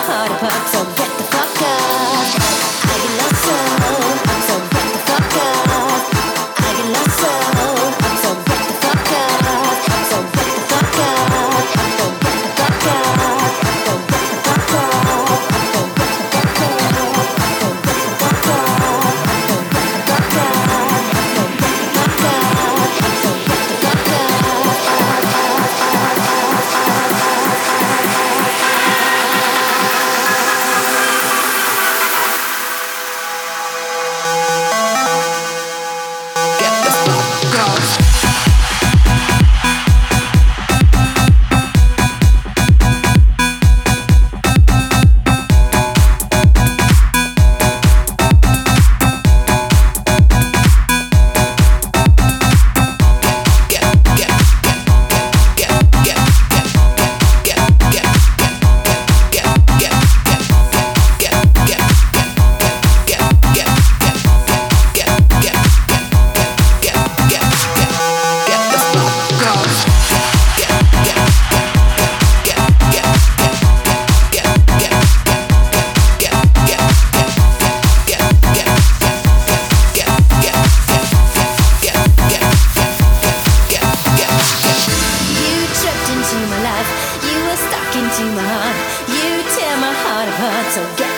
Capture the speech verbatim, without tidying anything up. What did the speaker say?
heart apart. So get the fuck up. I get lost so. So get the fuck up. I get lost so. So get the fuck up. So get the fuck up. So get the fuck up. So get the fuck up. So get the fuck up. So get the fuck up. So get the fuck up. So get the fuck up. So get the fuck into my heart. You tear my heart apart, so get